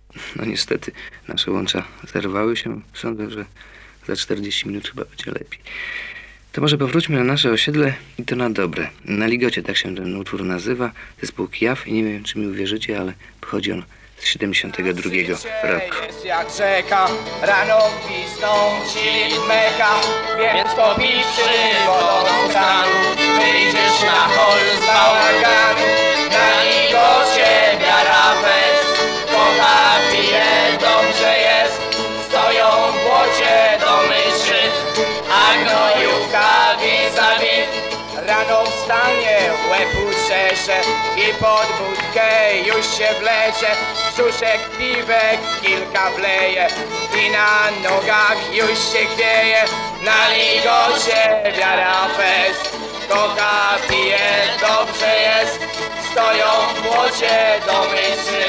No niestety, nasze łącza zerwały się. Sądzę, że za 40 minut chyba będzie lepiej. To może powróćmy na nasze osiedle i to na dobre. Na Ligocie, tak się ten utwór nazywa. Zespół Kijaw i nie wiem, czy mi uwierzycie, ale pochodzi on z 72 roku. Jest jak rzeka, rano gwizdną ci meka, więc popiszy wodą stanu, wyjdziesz na hol z bałaganu. Na Ligocie wiara fest, kocha pije, dobrze jest, stoją w błocie do myszy, a gnojówka vis-a-vis. Rano wstanie, łeb uczesze i pod wódkę już się wlecze. Brzuszek piwek kilka wleje i na nogach już się chwieje. Na Ligocie wiara fest, kocha pije, dobrze jest, stoją w błocie do myszy,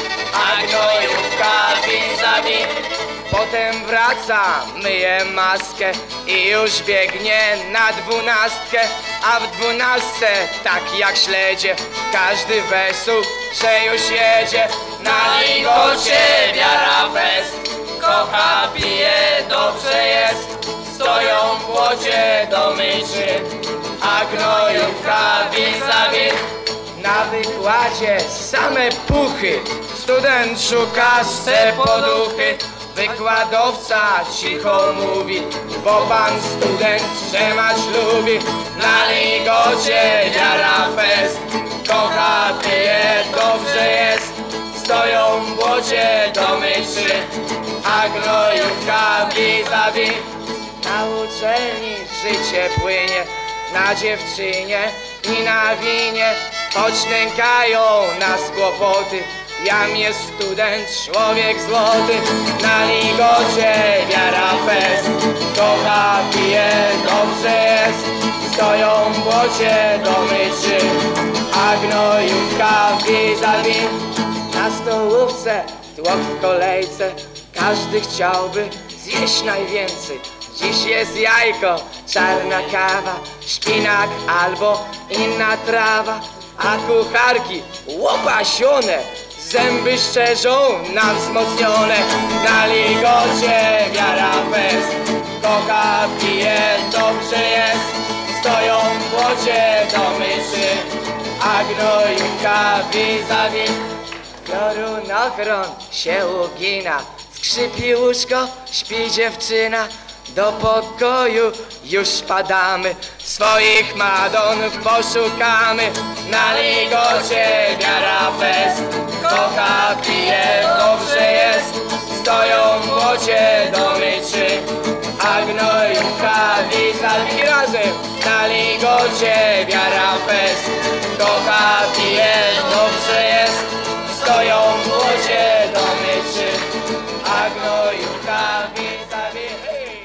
a gnojówka vis-a-vis. Potem wraca, myje maskę i już biegnie na 12, a w 12 tak jak śledzie, każdy wesół, że już jedzie. Na Ligocie wiara fest, kocha pije, dobrze jest, stoją w błocie do myszy, a gnojówka vis-a-vis. Na wykładzie same puchy, student szuka swe poduchy. Wykładowca cicho mówi, bo pan student trzymać lubi. Na Ligocie wiara fest, kocha pije, dobrze jest, stoją w błocie do myszy, a gnojówka vis-a-vis. Na uczelni życie płynie, na dziewczynie i na winie, choć nękają nas kłopoty. Jam jest student, człowiek złoty. Na Ligocie wiara fest, kocha pije, dobrze jest, stoją w błocie do myszy, a gnojówka vis-a-vis. Na stołówce tłok w kolejce, każdy chciałby zjeść najwięcej. Dziś jest jajko, czarna kawa, szpinak albo inna trawa, a kucharki łopasione, zęby szczerzą nam wzmocnione. Na Ligocie wiara fest, kocha pije, dobrze jest, stoją w błocie do myszy, a gnojówka vis-a-vis. Piorunochron się ugina, skrzypi łóżko, śpi dziewczyna. Do pokoju już spadamy, swoich madon poszukamy. Na Ligocie wiara fest, kocha pije, dobrze jest, stoją w błocie do myczy, a gnojówka vis-a-vis. Razem. Na Ligocie wiara fest, kocha pije, dobrze jest, stoją w błocie do myczy, a gnojówka vis-a-vis.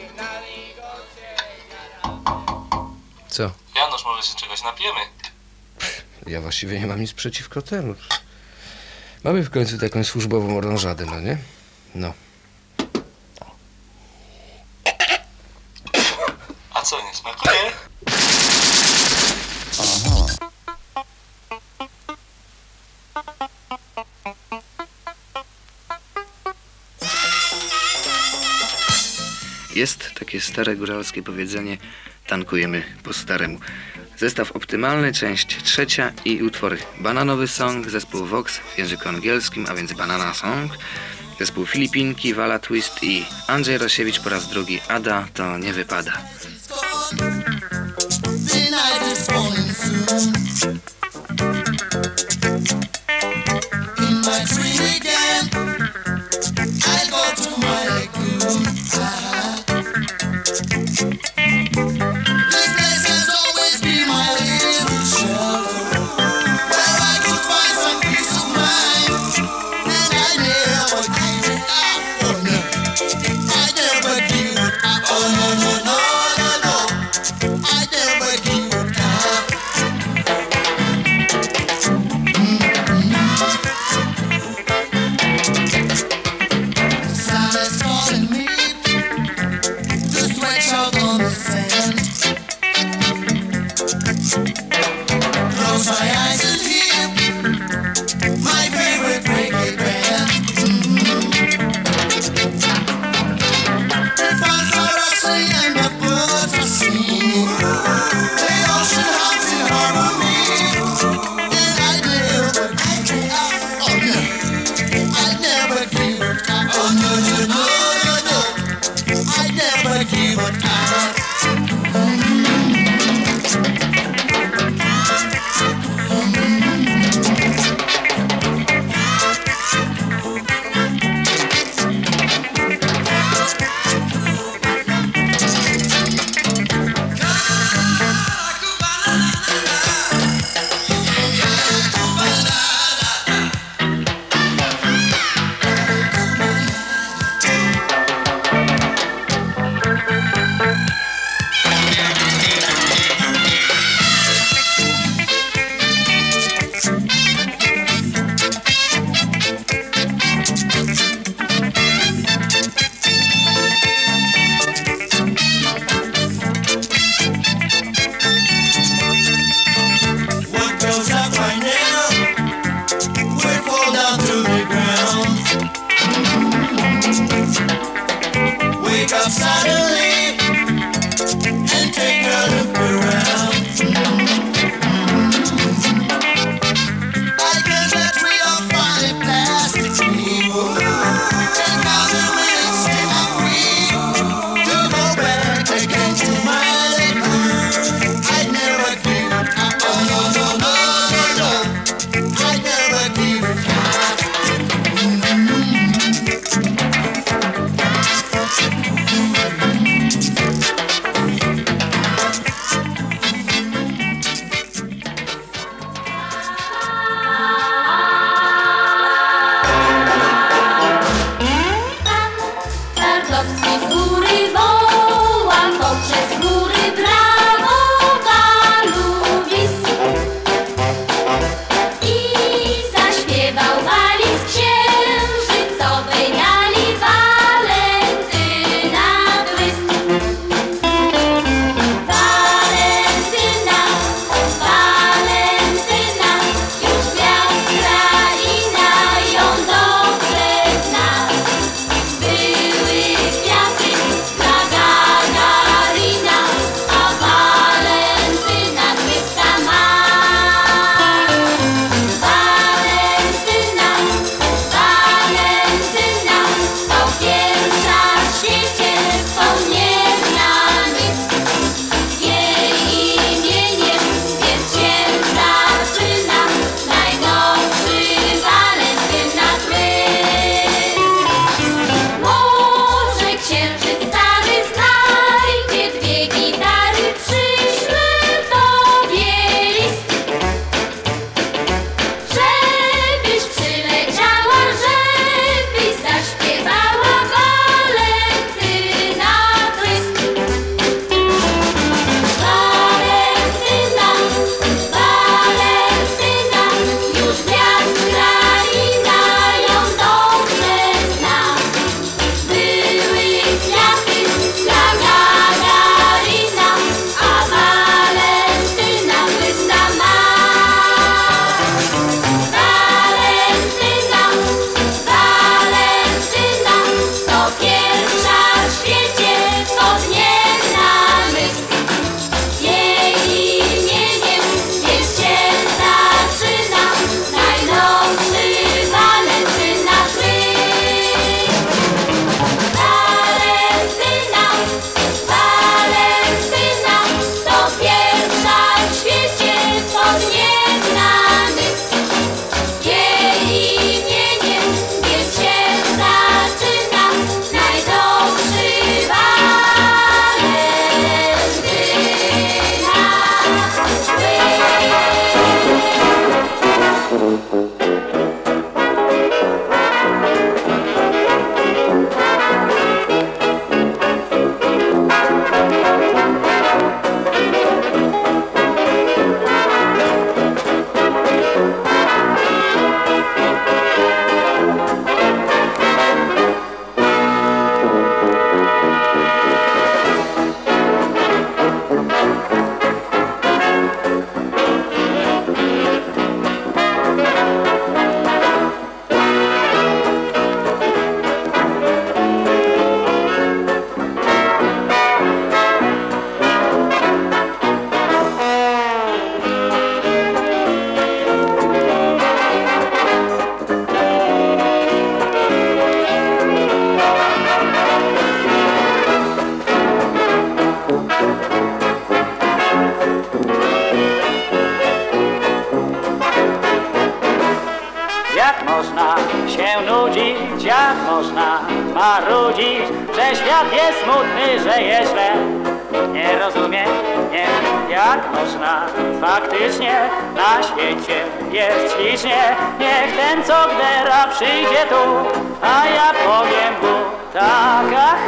Co? Janusz, może się czegoś napijemy? Ja właściwie nie mam nic przeciwko temu. Mamy w końcu taką służbową orężadę, no nie? No. A co, nie smakuje? Aha. Jest takie stare góralskie powiedzenie: tankujemy po staremu. Zestaw optymalny, część 3 i utwory Bananowy Song, zespół Vox w języku angielskim, a więc Banana Song, zespół Filipinki, Wala Twist i Andrzej Rosiewicz po raz drugi, Ada, to nie wypada. nudzić, jak można marudzić, że świat jest smutny, że jest źle. Nie rozumiem, nie, jak można faktycznie na świecie jest ślicznie. Niech ten, co gdera, przyjdzie tu, a ja powiem mu tak,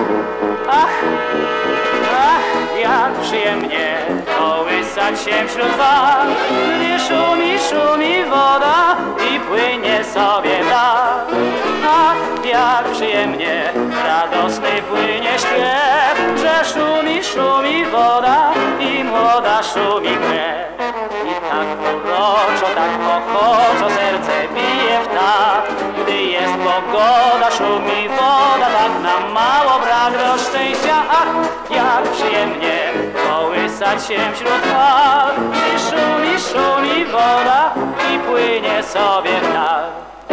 ach, jak przyjemnie kołysać się wśród fal, gdzie szumi woda i płynie sobie tak. Ach, jak przyjemnie radosny płynie śpiew, że szumi woda i młoda szumi krew. I tak uroczo, tak ochoczo serce bije w tak, gdy jest pogoda, szumi woda, tak nam mało brak do szczęścia. Ach, jak przyjemnie kołysać się wśród fal, gdy szumi woda i płynie sobie w tak.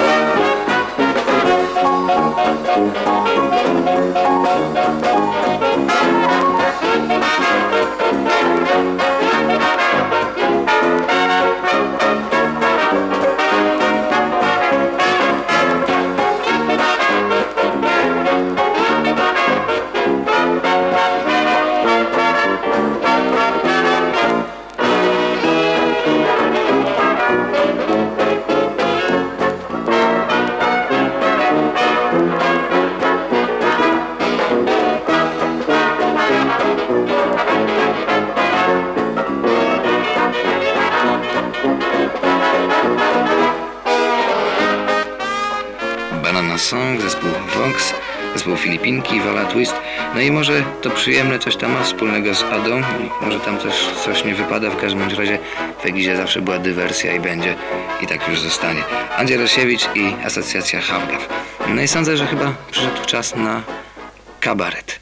Banana Song, zespół Vox, zespół Filipinki, Walla Twist. No i może to przyjemne coś tam ma wspólnego z Adą i może tam też coś nie wypada. W każdym bądź razie w Egizie zawsze była dywersja i będzie i tak już zostanie. Andrzej Rosiewicz i Asocjacja Hawgaw. No i sądzę, że chyba przyszedł czas na kabaret.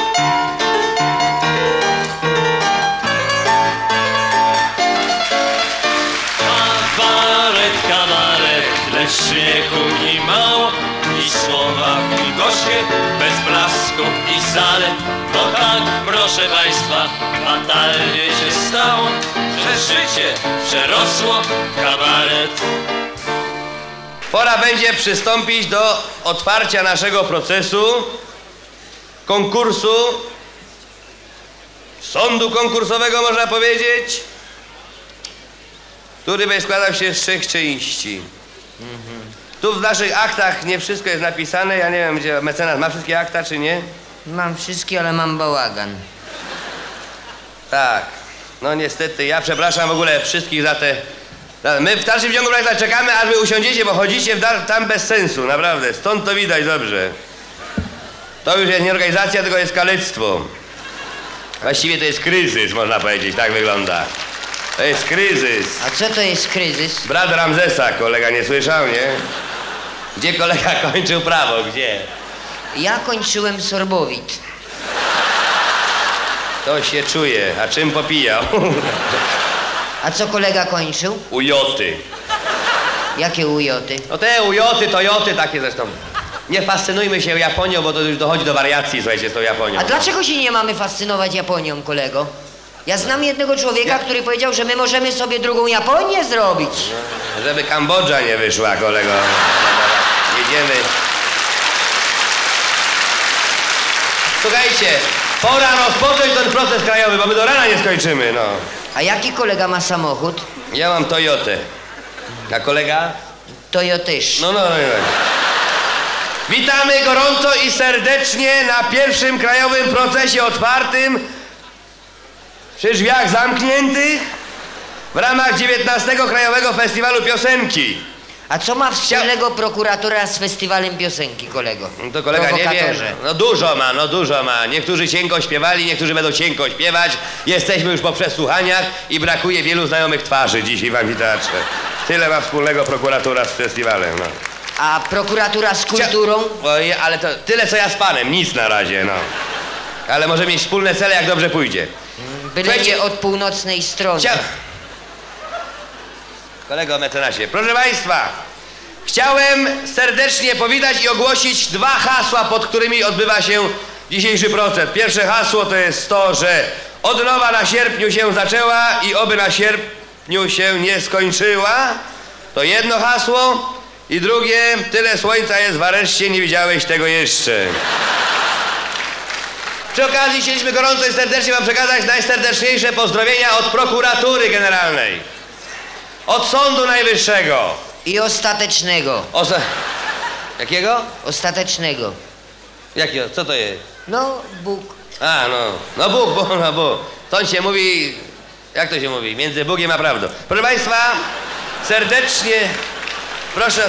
Kabaret, lecz śmiechu i mało, i słowa i goście, bez blasku i zalet. Bo tak, proszę Państwa, fatalnie się stało, że życie przerosło kabaret. Pora będzie przystąpić do otwarcia naszego procesu, konkursu, sądu konkursowego można powiedzieć, który będzie składał się z 3 części. Tu w naszych aktach nie wszystko jest napisane, ja nie wiem, gdzie mecenas ma wszystkie akta, czy nie? Mam wszystkie, ale mam bałagan. Tak, no niestety, ja przepraszam w ogóle wszystkich za te... My w dalszym ciągu czekamy, aż wy usiądziecie, bo chodzicie tam bez sensu, naprawdę, stąd to widać dobrze. To już jest nie organizacja, tylko jest kalectwo. Właściwie to jest kryzys, można powiedzieć, tak wygląda. To jest kryzys. A co to jest kryzys? Brat Ramzesa, kolega nie słyszał, nie? Gdzie kolega kończył prawo, gdzie? Ja kończyłem sorbowit. To się czuje, a czym popijał? A co kolega kończył? Ujoty. Jakie ujoty? No te ujoty, tojoty takie zresztą. Nie fascynujmy się Japonią, bo to już dochodzi do wariacji, słuchajcie, z tą Japonią. A dlaczego się nie mamy fascynować Japonią, kolego? Ja znam jednego człowieka, który powiedział, że my możemy sobie drugą Japonię zrobić. Żeby Kambodża nie wyszła, kolego. Jedziemy. Słuchajcie, pora rozpocząć ten proces krajowy, bo my do rana nie skończymy, no. A jaki kolega ma samochód? Ja mam Toyotę. A kolega? Toyotysz. No. Witamy gorąco i serdecznie na pierwszym krajowym procesie otwartym przy drzwiach zamkniętych w ramach 19. Krajowego Festiwalu Piosenki. A co ma wspólnego prokuratura z festiwalem piosenki, kolego? No to kolega nie wie. Prowokatorze. No dużo ma. Niektórzy cienko śpiewali, niektórzy będą cienko śpiewać. Jesteśmy już po przesłuchaniach i brakuje wielu znajomych twarzy dzisiaj w amfiteatrze. Tyle ma wspólnego prokuratura z festiwalem, no. A prokuratura z kulturą? Oj, ale to tyle co ja z panem, nic na razie, no. Ale może mieć wspólne cele, jak dobrze pójdzie. Byle Słuchajcie, nie od północnej strony. Kolego mecenasie, proszę państwa, chciałem serdecznie powitać i ogłosić 2 hasła, pod którymi odbywa się dzisiejszy proces. Pierwsze hasło to jest to, że odnowa na sierpniu się zaczęła i oby na sierpniu się nie skończyła. To jedno hasło. I drugie, tyle słońca jest w areszcie, nie widziałeś tego jeszcze. Przy okazji chcieliśmy gorąco i serdecznie wam przekazać najserdeczniejsze pozdrowienia od prokuratury generalnej. Od Sądu Najwyższego. I ostatecznego. Jakiego? Ostatecznego. Jakiego? Co to jest? No, Bóg. A, no Bóg. To się mówi, jak to się mówi? Między Bogiem a prawdą. Proszę Państwa, serdecznie proszę,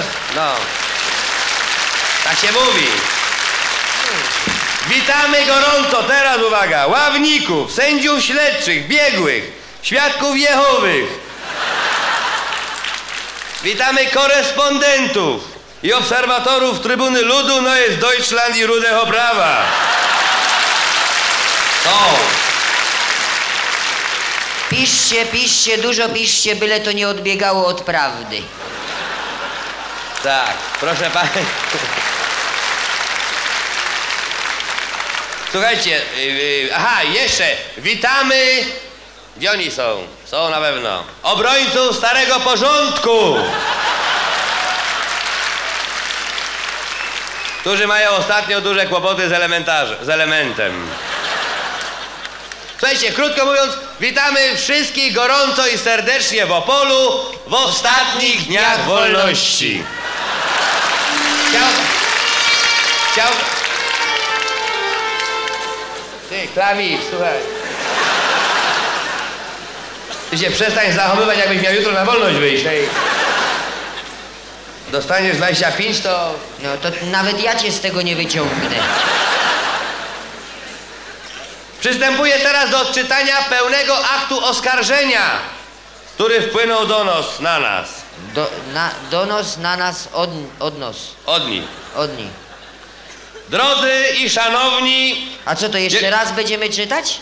tak się mówi. Witamy gorąco, teraz uwaga, ławników, sędziów śledczych, biegłych, świadków Jehowych. Witamy korespondentów i obserwatorów Trybuny Ludu, Neues Deutschland i Rudego Prawa. Piszcie, dużo piszcie, byle to nie odbiegało od prawdy. Tak, proszę Państwa. Słuchajcie, jeszcze witamy, gdzie oni są? Są na pewno. Obrońców starego porządku, którzy mają ostatnio duże kłopoty z elementem. Słuchajcie, krótko mówiąc, witamy wszystkich gorąco i serdecznie w Opolu w ostatnich dniach wolności. Ty, klawisz, słuchaj. Ty się przestań zachowywać, jakbyś miał jutro na wolność wyjść. Ej. Dostaniesz 25, to... No to nawet ja cię z tego nie wyciągnę. Przystępuję teraz do odczytania pełnego aktu oskarżenia, który wpłynął do nas, na nas. Donos na nas od nos. Od nich. Od nich. Drodzy i szanowni... A co to, jeszcze raz będziemy czytać?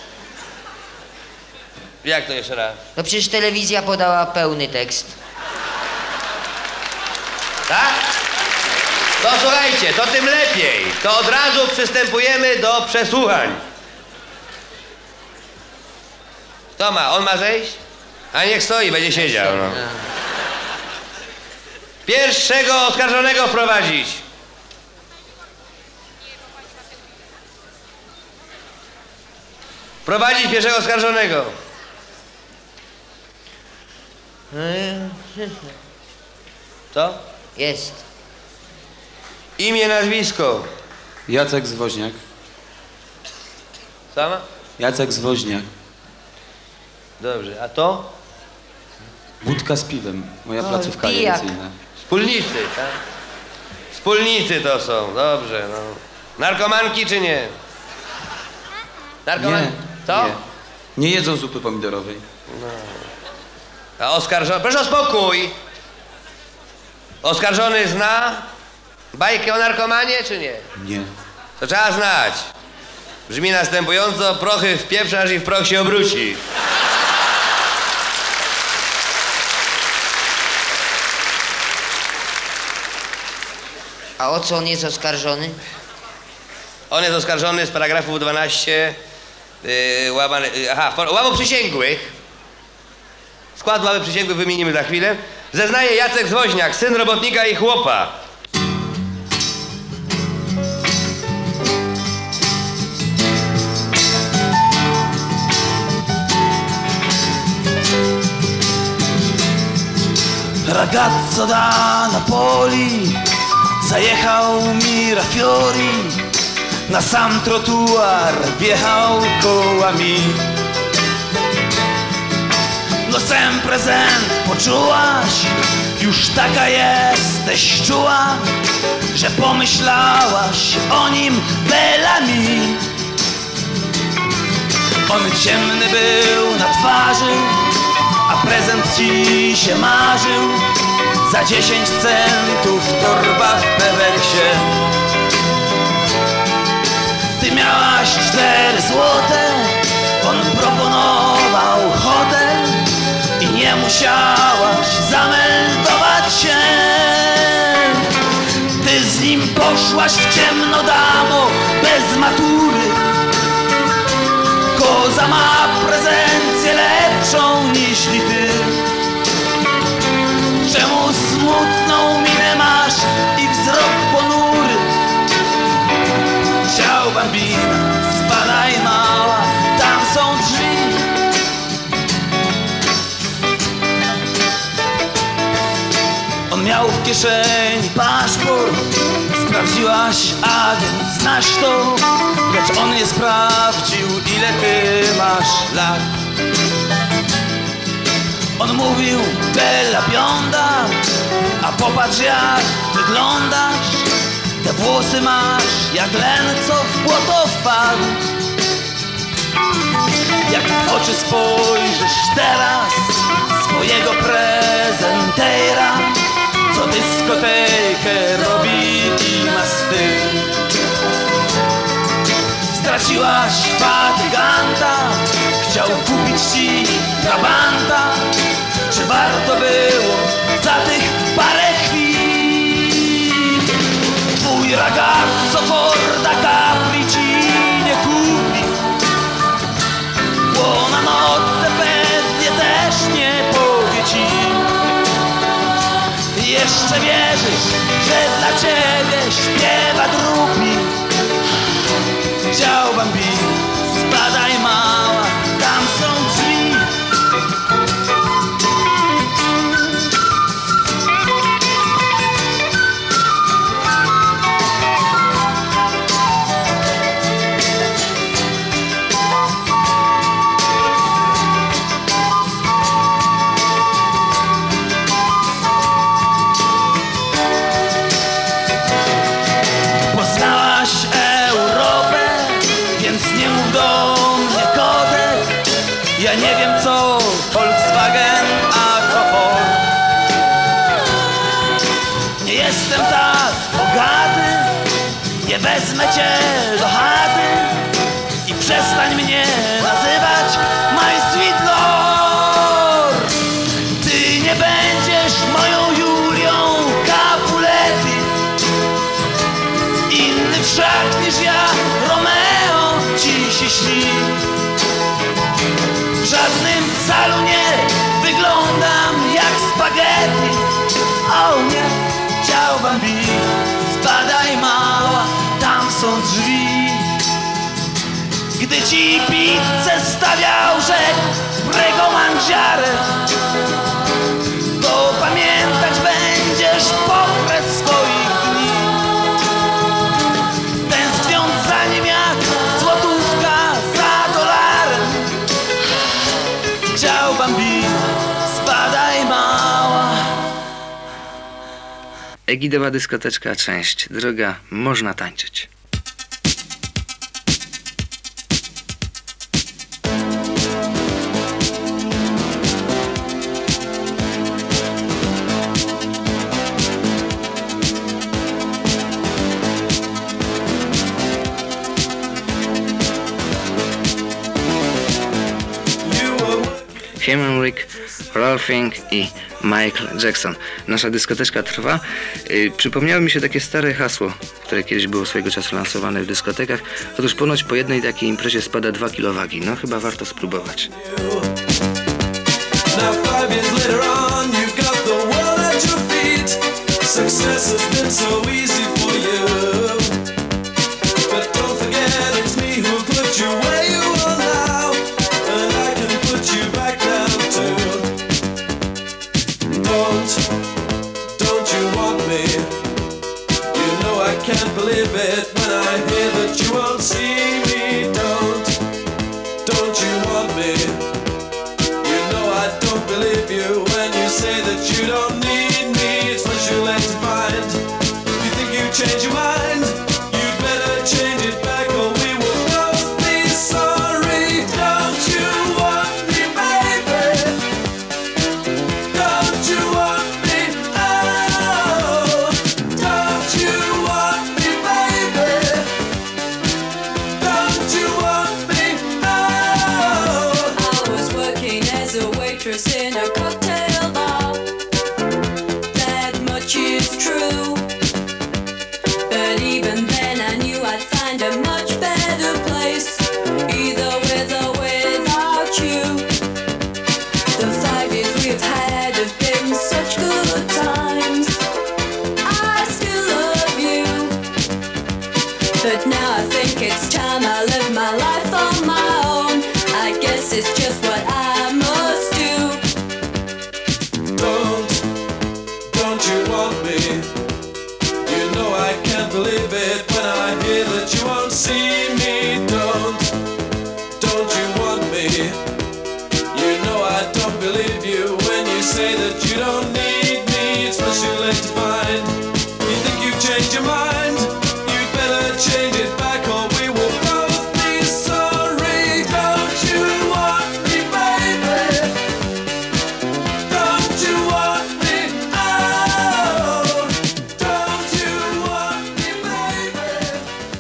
Jak to jeszcze raz? No przecież telewizja podała pełny tekst. Tak? To słuchajcie, to tym lepiej. To od razu przystępujemy do przesłuchań. Kto ma? On ma zejść? A niech stoi, będzie siedział. No. Pierwszego oskarżonego wprowadzić. Prowadzić pierwszego oskarżonego. Co? Jest. Imię, nazwisko. Jacek Zwoźniak. Sama? Jacek Zwoźniak. Dobrze, a to? Wódka z piwem. Moja O, placówka pijak. agencyjna. Wspólnicy, tak? Wspólnicy to są, dobrze, no. Narkomanki czy nie? Narkomanki? Co? Nie. Nie jedzą zupy pomidorowej. A oskarżony... Proszę o spokój! Oskarżony zna bajkę o narkomanie, czy nie? Nie. To trzeba znać. Brzmi następująco: prochy wpieprzasz i w proch się obróci. A o co on jest oskarżony? On jest oskarżony z paragrafu 12 łamu przysięgłych. Skład ławy przysięgłych wymienimy za chwilę. Zeznaje Jacek Zwoźniak, syn robotnika i chłopa. Ragazzo da Napoli zajechał mi Rafiori, na sam trotuar wjechał kołami. No sem prezent poczułaś, już taka jesteś czuła, że pomyślałaś o nim belami. On ciemny był na twarzy, a prezent ci się marzył. Za 10 centów torba w Peweksie. Ty miałaś 4 złote, on proponował hotel i nie musiałaś zameldować się. Ty z nim poszłaś w ciemno, damo, bez matury. Koza ma prezencję lepszą niż ty. Czemu smutną minę masz, kieszeni paszport. Sprawdziłaś, a więc znasz to, lecz on nie sprawdził, ile ty masz lat. On mówił bella bionda, a popatrz jak wyglądasz. Te włosy masz jak len, co w błoto wpadł. Jak w oczy spojrzysz teraz swojego prezentera, co dyskotekę robi i ma styl. Straciłaś fatyganta, chciał kupić ci trabanta. Czy warto było za tych parę chwil? Twój ragazzo Forda Capri ci nie kupi, bo na notę pewnie też nie powie ci. Jeszcze wierzysz, że dla ciebie śpiewa drupi. Ciao bambino, spadaj mała, tam są drzwi. Poznałaś Europę, więc nie mów do mnie kodek. Ja nie wiem co Volkswagen, a co Ford. Nie jestem tak bogaty, nie wezmę cię do chaty. I przestań mnie nazywać my sweet lord. Ty nie będziesz moją Julią Capuletti, inny wszak niż ja, Romeo ci się śni. W żadnym salonie wyglądam jak spaghetti. O nie, ciao bambino, spadaj mała, tam są drzwi. Gdy ci pizzę stawiał rzek Prego Mangiare, to pamiętać będziesz pokres swoich dni. Tęskniąc za nim jak złotówka za dolarem. Ciao bambino, spadaj mała. Egidowa dyskoteczka, część druga, można tańczyć. Henrik, Rolfing i Michael Jackson. Nasza dyskoteczka trwa. Przypomniało mi się takie stare hasło, które kiedyś było swojego czasu lansowane w dyskotekach. Otóż ponoć po jednej takiej imprezie spada 2 kg wagi. No chyba warto spróbować. Can't believe it when I hear that you won't see me. Don't you want me? You know I don't believe you when you say that you don't need me. It's what you like to find. You think you change your mind? You'd better change it back or we will both be sorry. Don't you want me, baby? Don't you want me? Oh, don't you want me, baby? Don't you want me? Oh. I was working as a waitress in a cocktail bar. That much is true. But even then I knew I'd find a much better place, either with or without you. The 5 years we've had have been such good times. I still love you, but now I think it's time I live my life on my own. I guess it's just what I must do. Don't you want me? when I hear that you won't see me. Don't you want me? You know I don't believe you when you say that you don't need me. It's much too late to find. You think you've changed your mind? You'd better change it back or we will both be sorry. Don't you want me, baby? Don't you want me? Oh, don't you want me, baby?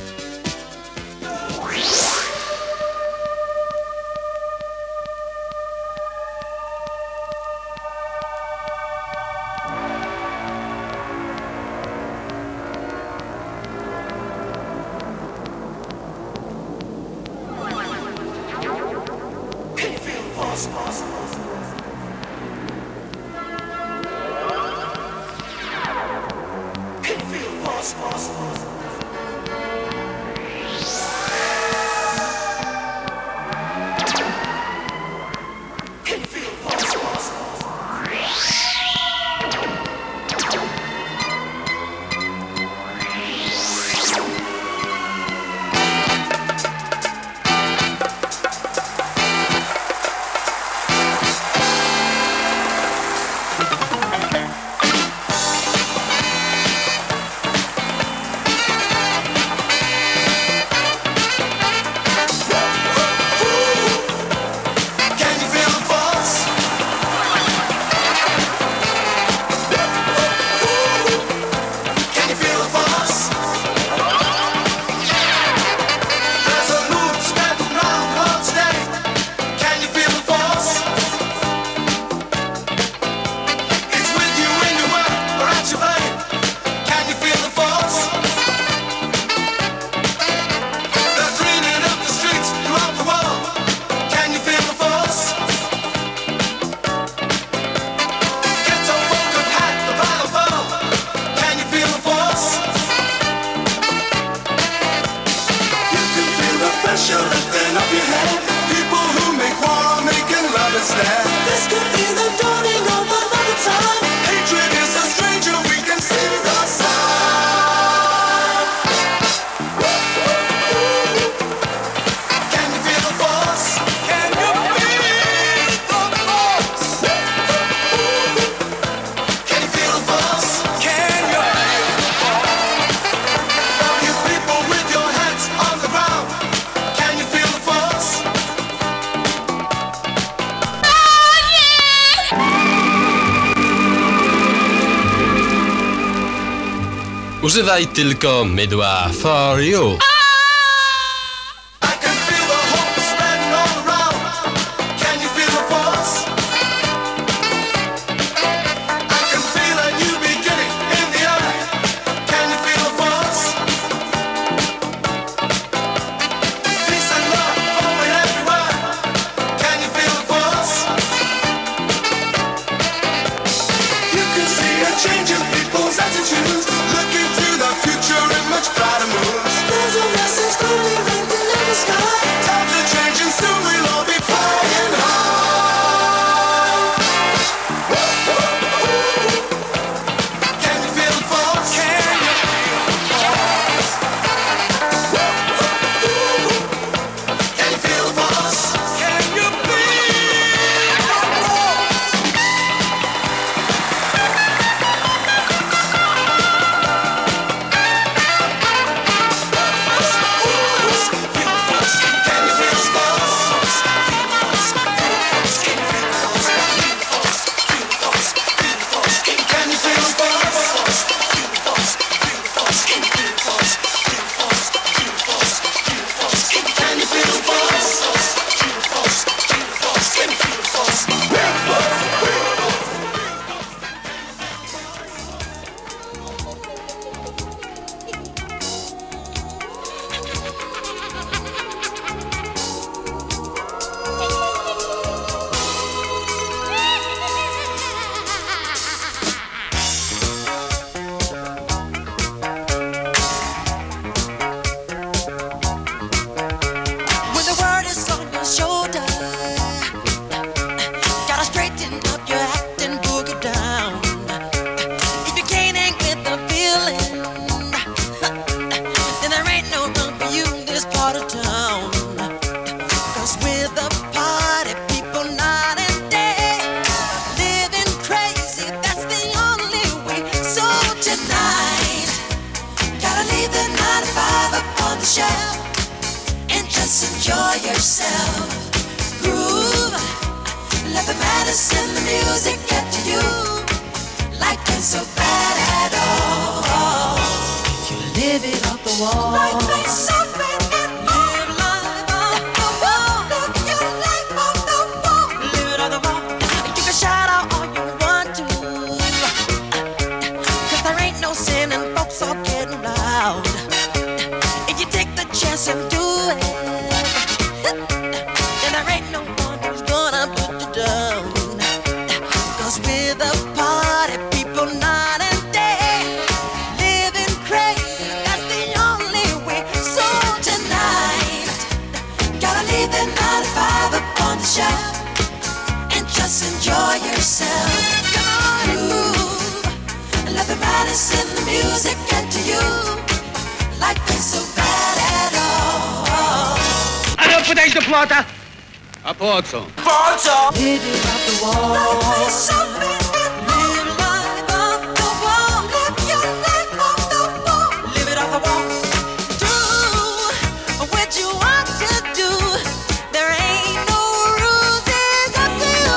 This could be the dawning of another time. Hatred is a stranger, we can see the sign. Can you feel the force? Can you feel the force? Can you feel the force? Can you feel the force? All you people with your heads on the ground, can you feel the force? Używaj tylko mydła for you. Changing people's attitudes, looking to the future in much brighter moods. There's a enjoy yourself. Groove, let the madness in the music get to you. Life ain't so bad at all. You live it off the wall. Life ain't so bad at all. Live life off the wall. Live your life off the wall. Live it off the wall. You can shout out all you want to, 'cause there ain't no sin and folks are getting loud. If you take the chance and do it, then there ain't no one who's gonna put you down. 'Cause with a party, people night and day, living crazy, that's the only way. So tonight, gotta leave the 9 to 5 up on the shelf and just enjoy yourself. Come on and move, let the madness in the music get to you. Life ain't so bad at all. Ale podejść do płota! A po co? Po co? Live it off the wall. Life ain't so bad at all. Live life off the wall. Live your life off the wall. Live it off the wall. Do what you want to do. There ain't no rules, it's up to you.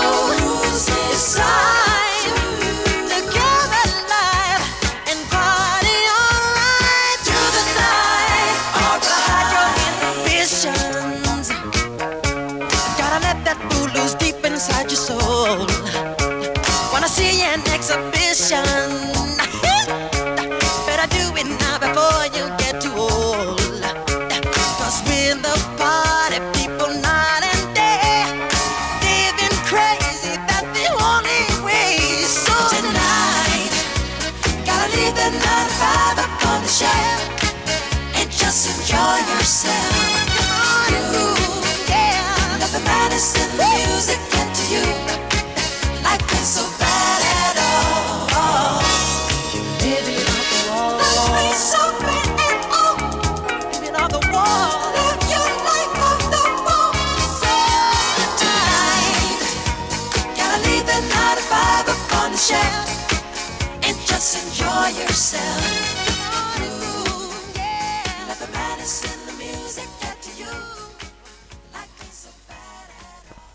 Decide to give it life and party alright through the night. Hide your inhibitions. Gotta let that fool loose deep inside your soul. Wanna see an exhibition? Better do it now before you get too old. 'Cause with the party, people night and day, living crazy, that's the only way. So tonight, gotta leave the 9 to 5 up on the shelf and just enjoy yourself. Come on, you, yeah. Let the madness in the music get to you. Life ain't so bad at all. Live it off the wall. Life ain't so bad at all. Live it off the wall. Live your life off the wall. So tonight, gotta leave the 9 to 5 up on the shelf and just enjoy yourself. Ooh, yeah. Let the madness in the music get to you. Life ain't so bad at all.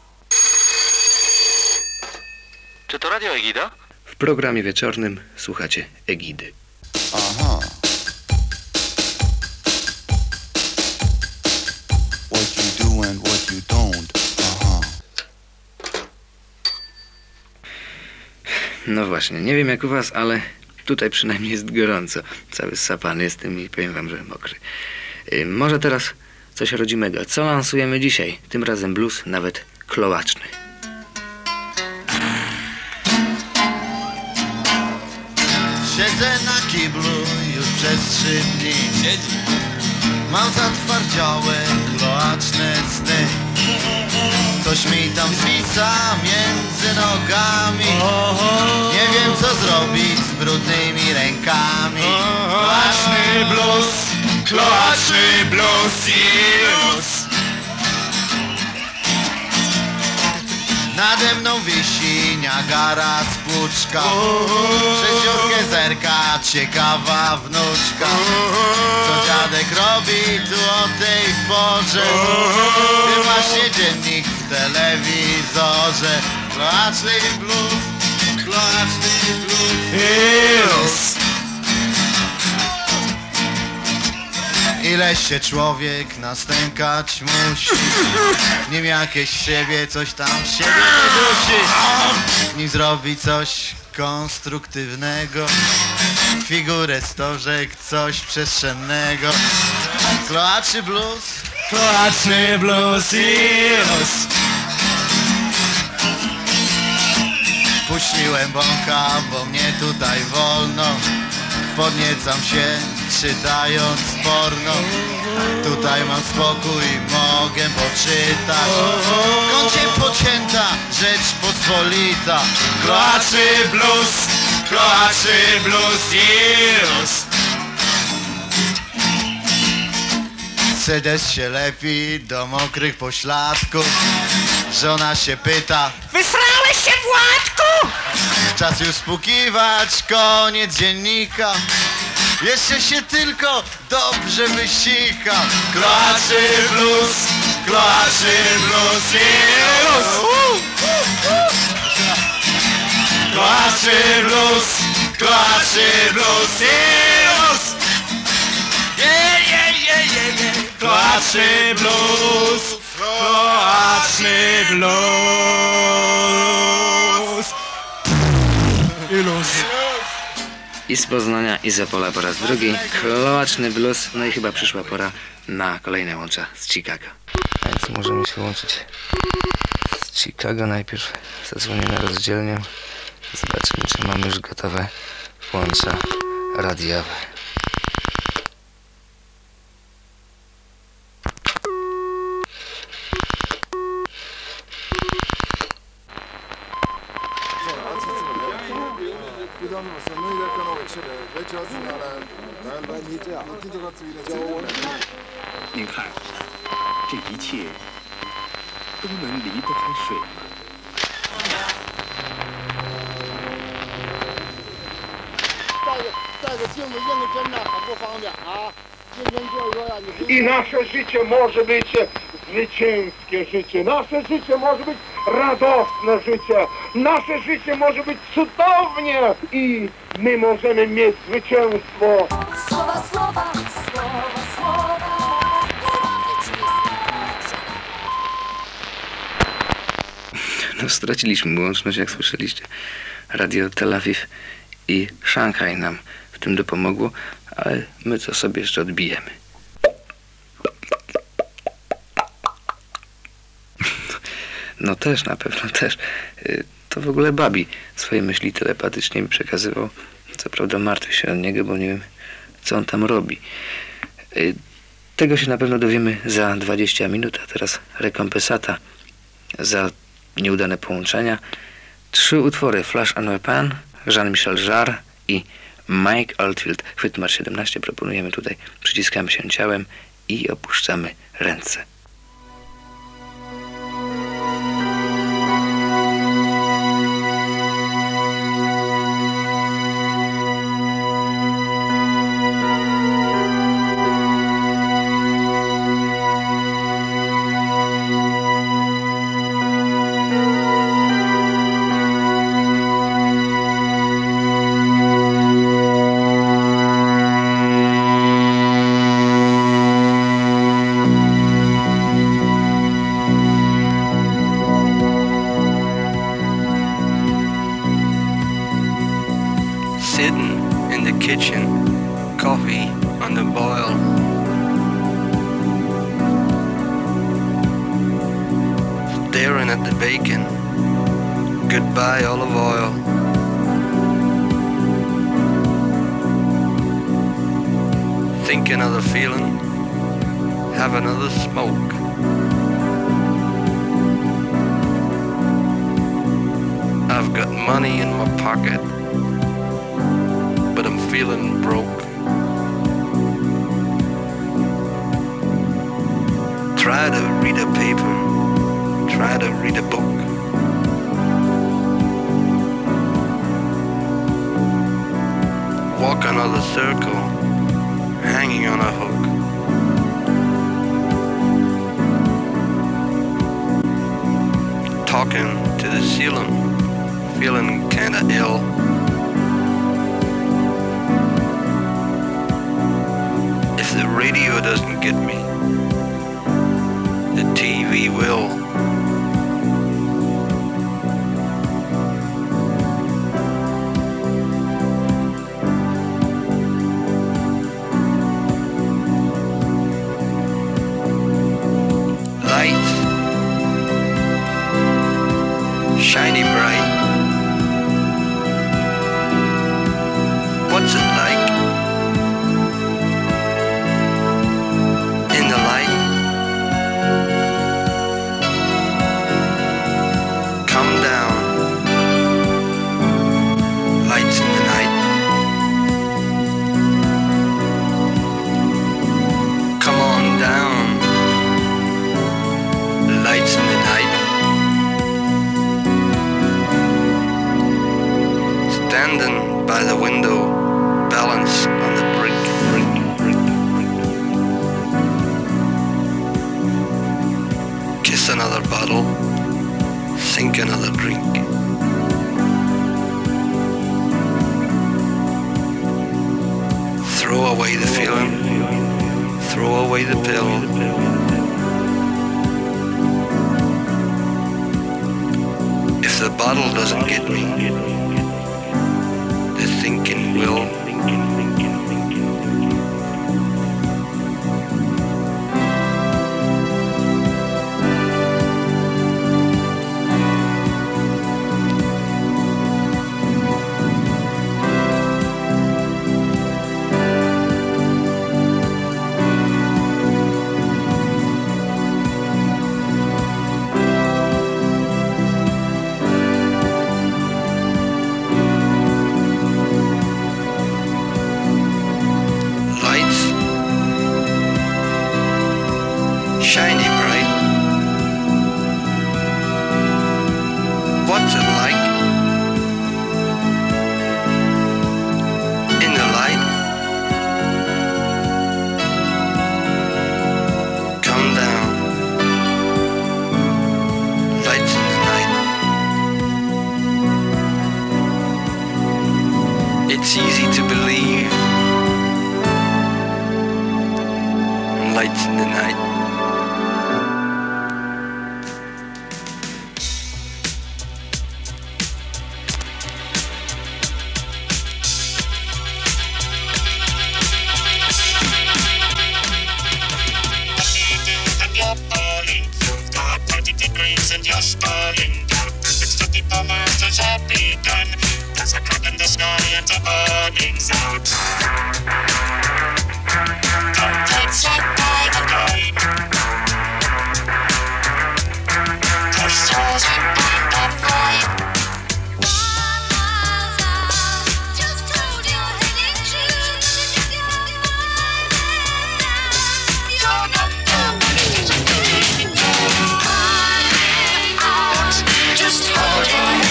Czy to Radio Egida? W programie wieczornym słuchacie Egidy. Aha. What you do and what you don't. Aha. No właśnie, nie wiem jak u was, ale tutaj przynajmniej jest gorąco. Cały sapany jestem i powiem wam, że mokry. Może teraz coś rodzimego. Co lansujemy dzisiaj? Tym razem blues, nawet kloaczny. Siedzę na kiblu już przez 3 dni. Mam zatwardziałe, kloaczne sny. Coś mi tam zwisa między nogami. Nie wiem co zrobić z brudnymi rękami. Kloaczny blues i luz. Nade mną wisi Niagara spłuczka. Przez dziurkę zerka ciekawa wnuczka. Co dziadek robi tu o tej porze? Ty właśnie dziennik w telewizorze. Kloaczny blues I luz. Ile się człowiek nastękać musi, nim jakieś siebie coś tam siebie dusi, nim zrobi coś konstruktywnego, figurę stożek, coś przestrzennego. Kloaczny blues I luz. Puściłem bąka, bo mnie tutaj wolno. Podniecam się, czytając porno. Tutaj mam spokój, mogę poczytać. W kącie pocięta Rzeczpospolita. Kloaczny blues i luz. Mercedes się lepi do mokrych pośladków. Żona się pyta: Wysrałeś się, Władku? czas już spukiwać, koniec dziennika. Jeszcze się tylko dobrze wysika. Kloaczny Kloaczny blues i luz. Kloaczny blues, kloaczny blues i luz. Kloaczny blues, kloaczny blues i luz. I z Poznania, i z Opola po raz drugi. Kloaczny blues. No i chyba przyszła pora na kolejne łącza z Chicago. A więc możemy się łączyć z Chicago. Najpierw zadzwonię na rozdzielnię. Zobaczymy, czy mamy już gotowe łącza radiowe. I nasze życie może być zwycięskie życie. Nasze życie może być radosne życie. Nasze życie może być cudownie i my możemy mieć zwycięstwo. Słowa, słowa, słowa, słowa. No, straciliśmy łączność, jak słyszeliście. Radio Tel Awiw i Szanghaj nam w tym dopomogło, ale my to sobie jeszcze odbijemy. No też, na pewno też. To w ogóle Babi swoje myśli telepatycznie mi przekazywał. Co prawda martwię się o niego, bo nie wiem, co on tam robi. Tego się na pewno dowiemy za 20 minut, a teraz rekompensata za nieudane połączenia. 3 utwory: Flash and Weapon, Jean-Michel Jarre i Mike Oldfield. Chwyt numer 17 proponujemy tutaj. Przyciskamy się ciałem i opuszczamy ręce. Goodbye olive oil. Think another feeling, have another smoke. I've got money in my pocket, but I'm feeling broke. Try to read a paper, try to read a book. Walk another circle, hanging on a hook. Talking to the ceiling, feeling kinda ill. If the radio doesn't get me, the TV will. Shiny bright. What's it like in the light? Come down. Lights in the night. Come on down. Lights in the night. Standing by the window, balanced on the Miss another bottle, sink another drink. Throw away the feeling, throw away the pill. If the bottle doesn't get me, the thinking will. Shiny bright. What's it like? In the light? Come down. Lights in the night. It's easy to believe. Lights in the night. And you're stalling down. It's 50 kilometers have begun. There's a crack in the sky and a burning sound. Don't get set by the light. There's souls in mind of light.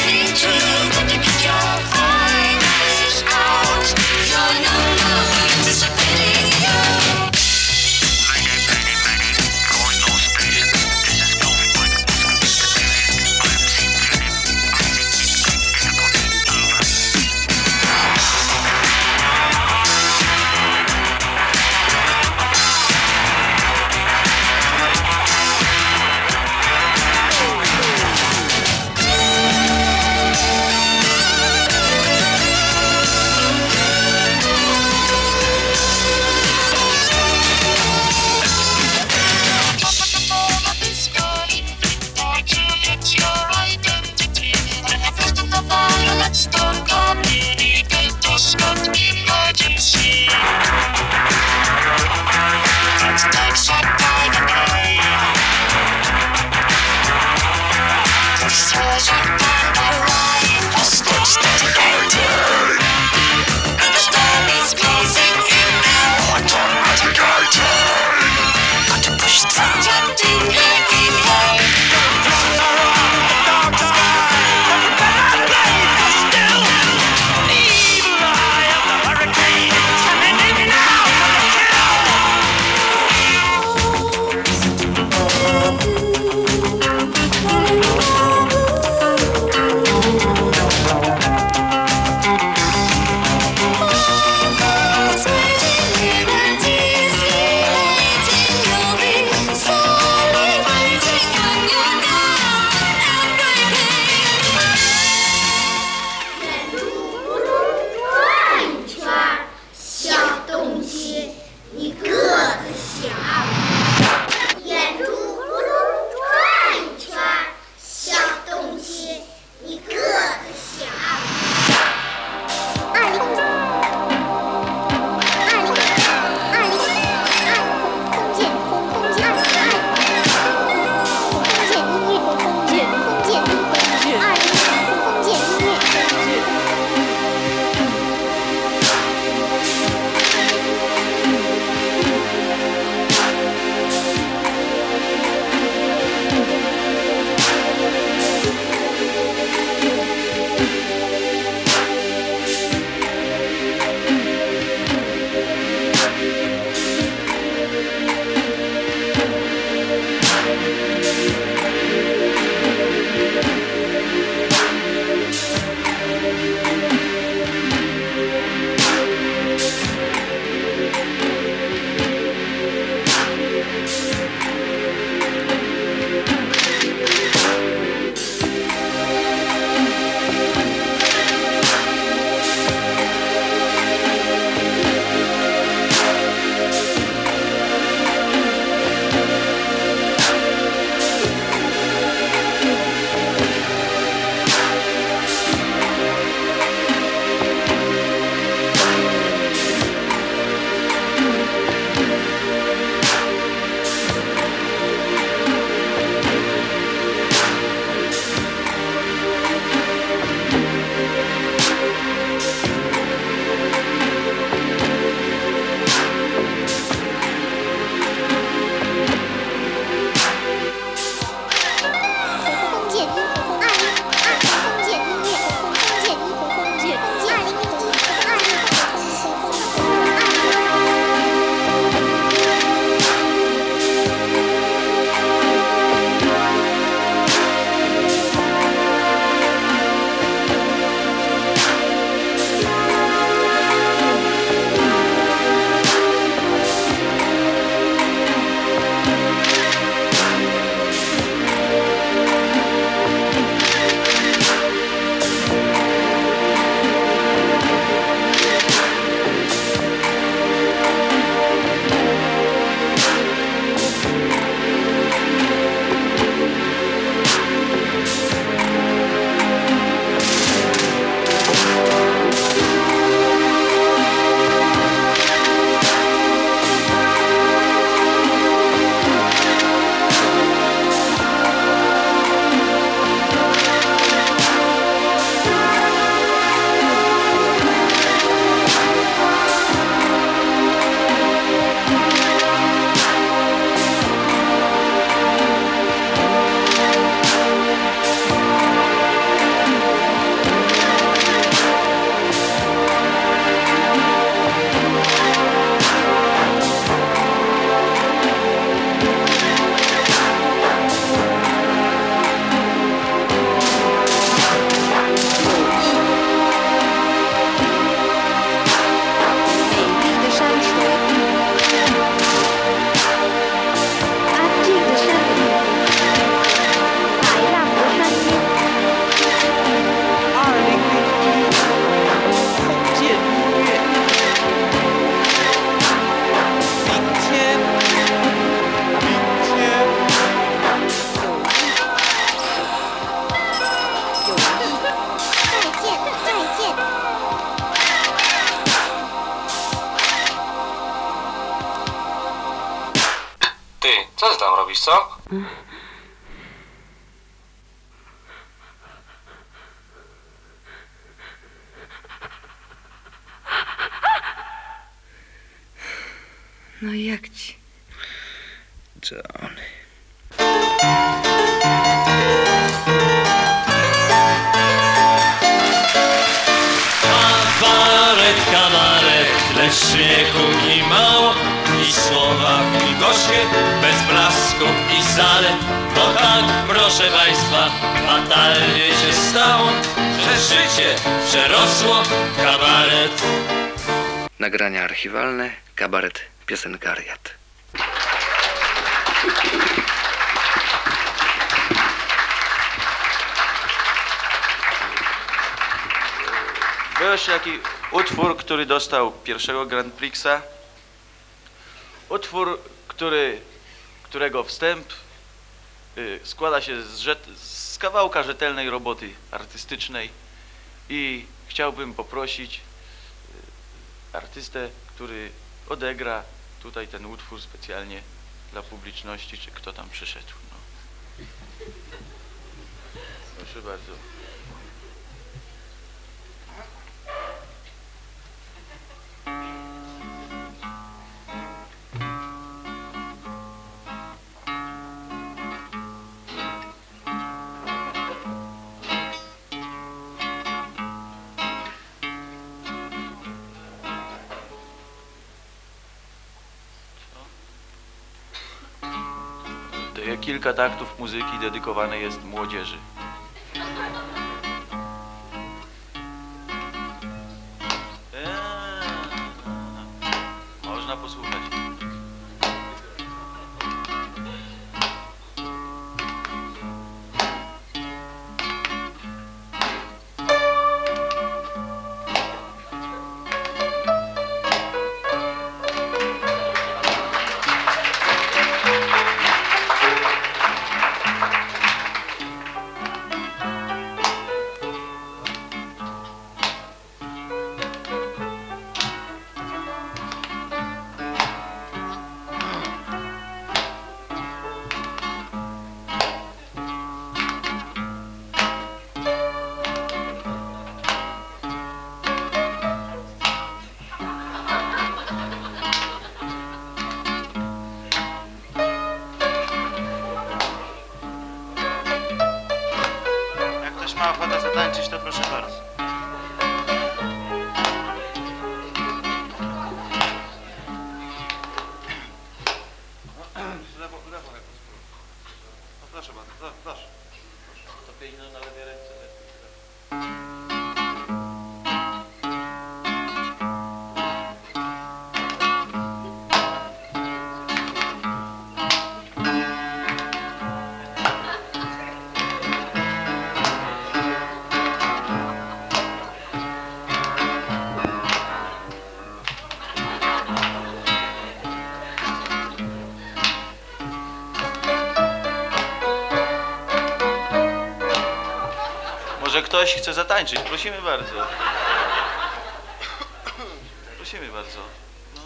Just Ty, co ty tam robisz, co? No jak ci? Johnny. Kabaret, lecz śmiechu i mało, i słowa gorzkie, bez blasku i zalet. Bo tak, proszę państwa, fatalnie się stało, że życie przerosło kabaret. Nagrania archiwalne, kabaret piosenkariat. Był jeszcze taki utwór, który dostał pierwszego Grand Prixa. Utwór, którego wstęp składa się z kawałka rzetelnej roboty artystycznej i chciałbym poprosić artystę, który odegra tutaj ten utwór specjalnie dla publiczności, czy kto tam przyszedł. No. Proszę bardzo. Kilka taktów muzyki dedykowane jest młodzieży. Można posłuchać. Ma ochotę zatańczyć, to proszę bardzo. No proszę bardzo, proszę. To piękno na lewej ręce. Może ktoś chce zatańczyć? Prosimy bardzo. Prosimy bardzo. No.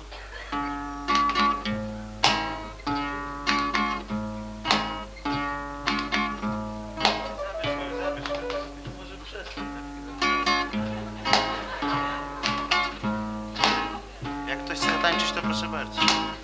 Może przestań. Jak ktoś chce zatańczyć, to proszę bardzo.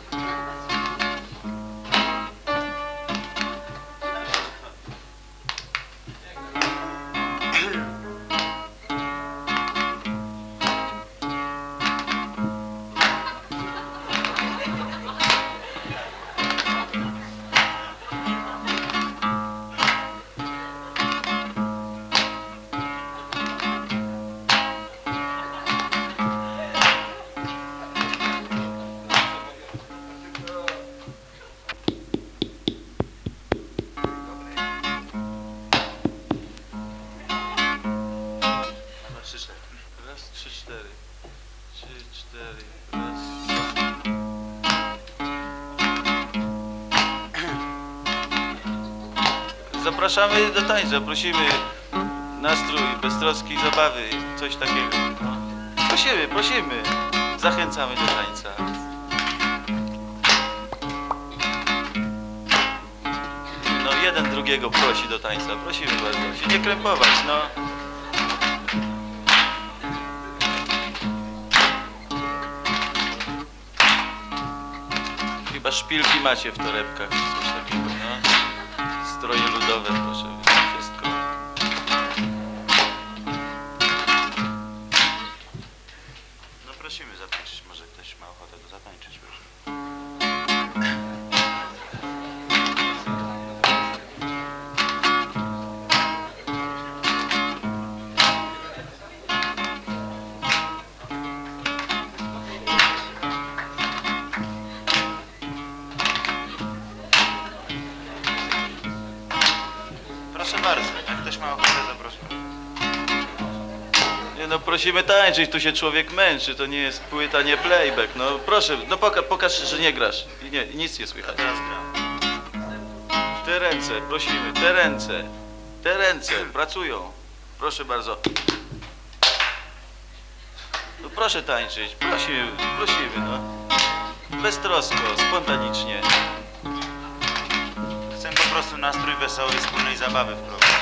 Raz, 3, 4. 3, 4. Raz. Zapraszamy do tańca, prosimy. Nastrój, beztroski, zabawy, coś takiego. No. Prosimy, prosimy. Zachęcamy do tańca. jeden drugiego prosi do tańca. Prosimy bardzo, się nie krępować, no. Chyba szpilki macie w torebkach, coś takiego, no. Stroje ludowe, proszę, wszystko. No prosimy zatańczyć, może ktoś ma ochotę to zatańczyć, proszę. Proszę bardzo, jak ktoś ma ochotę, zapraszam. Nie no, prosimy tańczyć, tu się człowiek męczy, to nie jest płyta, nie playback. No proszę, no pokaż, że nie grasz. I nie, nic nie słychać. Teraz gram. Te ręce, prosimy, te ręce pracują. Proszę bardzo. No proszę tańczyć, prosimy, no. Beztrosko, spontanicznie. Chcę po prostu nastrój wesołej, wspólnej zabawy wprowadzić.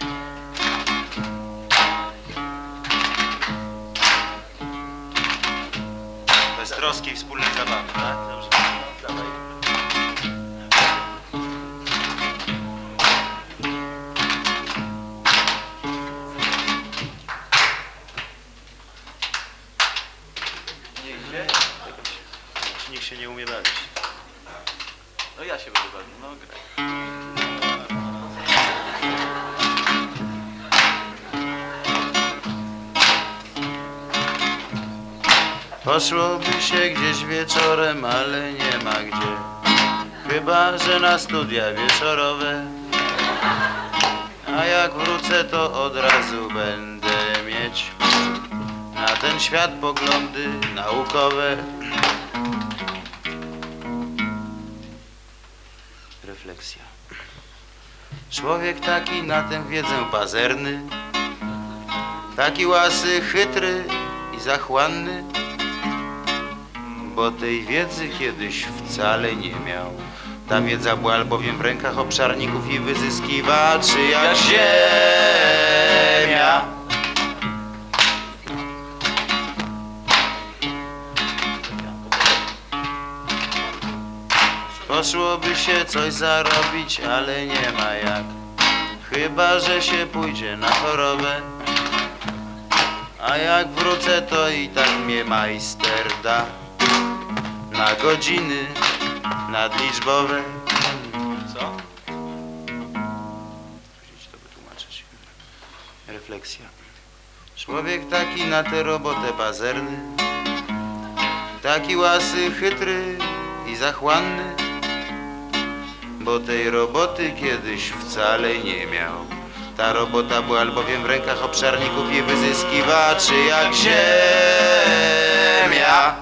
Beztroskiej, wspólnej zabawy, tak? Dobrze. Dawaj. Niech się? Czy nikt się nie umie bawić? No ja się będę bawił, no graj. Poszłoby się gdzieś wieczorem, ale nie ma gdzie. Chyba że na studia wieczorowe. A jak wrócę, to od razu będę mieć na ten świat poglądy naukowe. Refleksja. Człowiek taki na tę wiedzę pazerny, taki łasy, chytry i zachłanny, bo tej wiedzy kiedyś wcale nie miał. Ta wiedza była albowiem w rękach obszarników i wyzyskiwaczy jak ziemia. Poszłoby się coś zarobić, ale nie ma jak. Chyba że się pójdzie na chorobę. A jak wrócę, to i tak mnie majster da na godziny nadliczbowe. Co? Musicie to wytłumaczyć. Refleksja. Człowiek taki na tę robotę pazerny, taki łasy, chytry i zachłanny, bo tej roboty kiedyś wcale nie miał. Ta robota była albowiem w rękach obszarników i wyzyskiwaczy jak ziemia.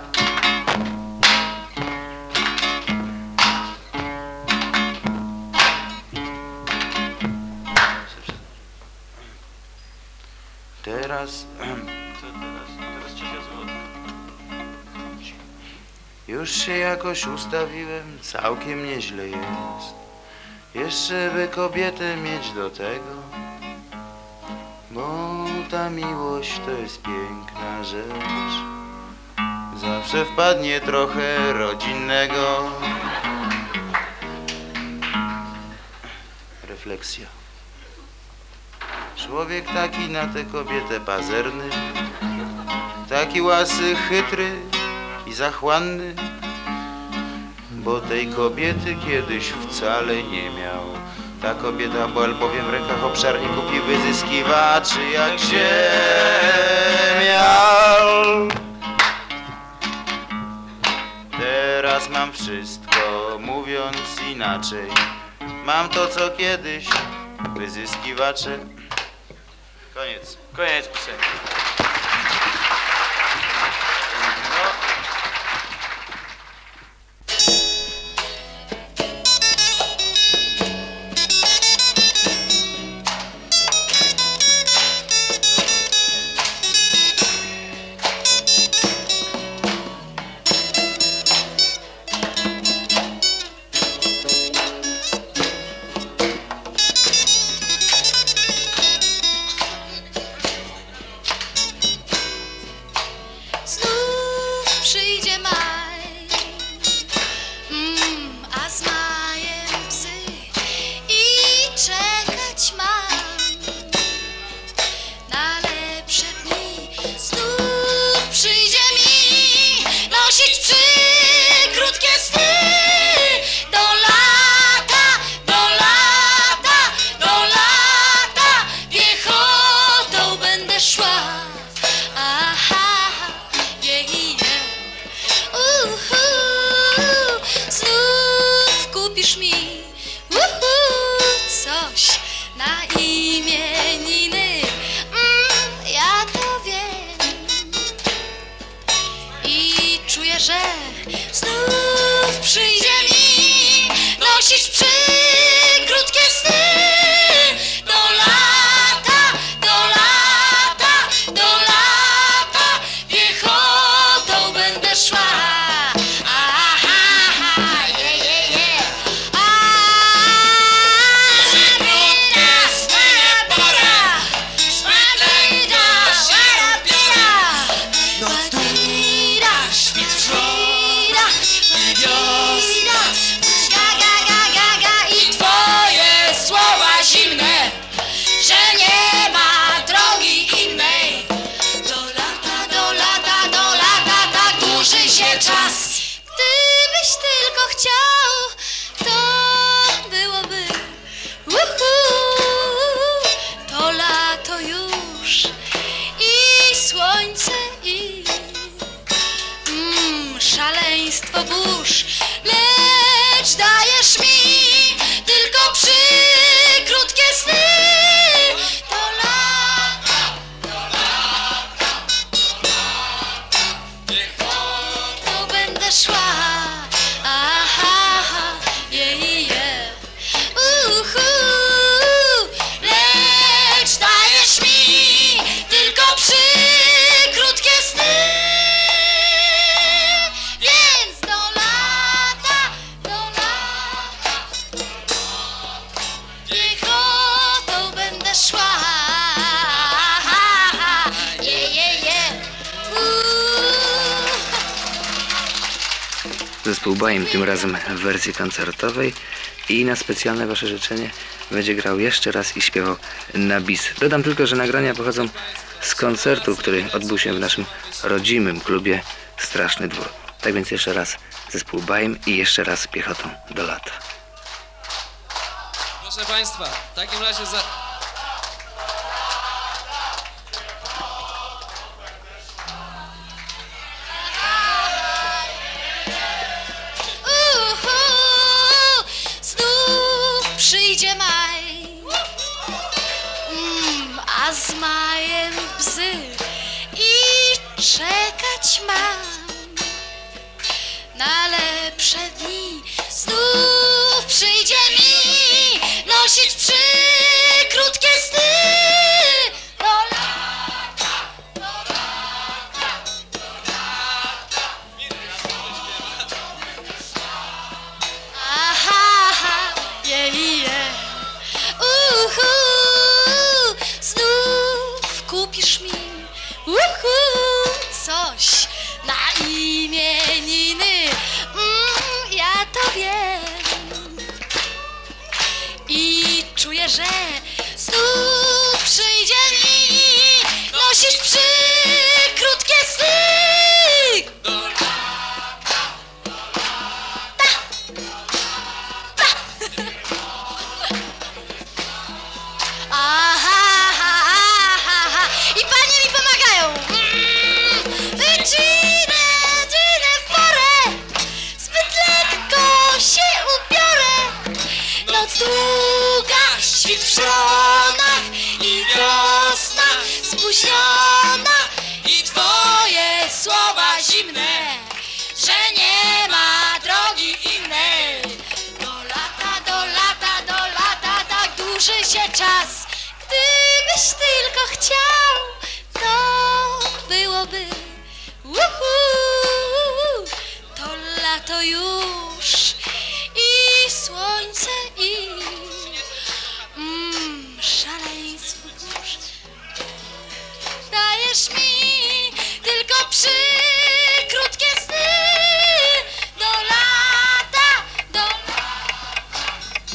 Teraz... Co teraz? Teraz trzecia zwrotka. Już się jakoś ustawiłem, całkiem nieźle jest. Jeszcze by kobietę mieć do tego, bo ta miłość to jest piękna rzecz. Zawsze wpadnie trochę rodzinnego. Refleksja. Człowiek taki na tę kobietę pazerny, taki łasy, chytry i zachłanny, bo tej kobiety kiedyś wcale nie miał. Ta kobieta była albowiem w rękach obszarników i wyzyskiwaczy jak ziemia. Teraz mam wszystko, mówiąc inaczej. Mam to co kiedyś wyzyskiwacze. Koniec. Koniec piosenki. mi coś na imieniny. Ja to wiem i czuję, że znów przyjdzie mi nosić krótkie sny. Do lata, do lata, do lata piechotą będę szła. Szaleństwo burz, lecz dajesz mi tylko krótkie sny. Do lata, do lata, do lata, piechotą będę szła. Aha, lecz dajesz mi tylko krótkie sny. Zespół Baim tym razem w wersji koncertowej i na specjalne wasze życzenie będzie grał jeszcze raz i śpiewał na bis. Dodam tylko, że nagrania pochodzą z koncertu, który odbył się w naszym rodzimym klubie Straszny Dwór. Tak więc jeszcze raz zespół Baim i jeszcze raz piechotą do lata. Proszę Państwa, w takim razie przyjdzie maj, a z majem bzy i czekać mam na lepsze dni. Znów przyjdzie mi nosić krótkie sny. Do lata, do lata, do lata. Aha, znów kupisz mi coś na imieniny. Ja to wiem i czuję, że znów przyjdzie mi nosić krótkie sny. Do lata, do lata, i panie mi pomagają. Wycinę w porę, zbyt lekko się ubiorę. Noc długa, świt w szronach i wiosna spóźniona. I twoje słowa zimne, że nie ma drogi innej. Do lata, do lata, do lata, tak dłuży się czas. Gdybyś tylko chciał, to byłoby to lato już i słońce i szaleństwo burz. Dajesz mi tylko krótkie sny. Do lata, do lata.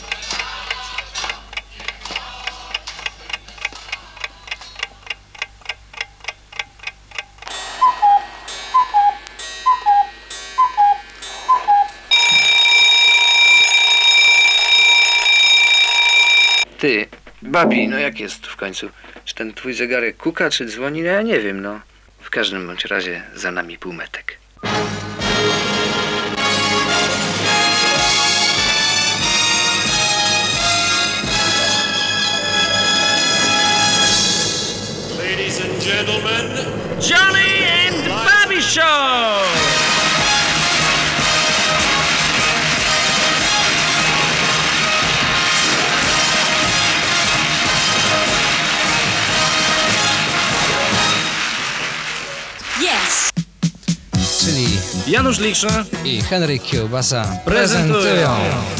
Ty, babi, no jak jest w końcu? Czy ten twój zegarek kuka, czy dzwoni? No ja nie wiem, no. W każdym bądź razie za nami półmetek. Show! Yes! Czyli Janusz Liksza i Henryk Kiełbasa prezentują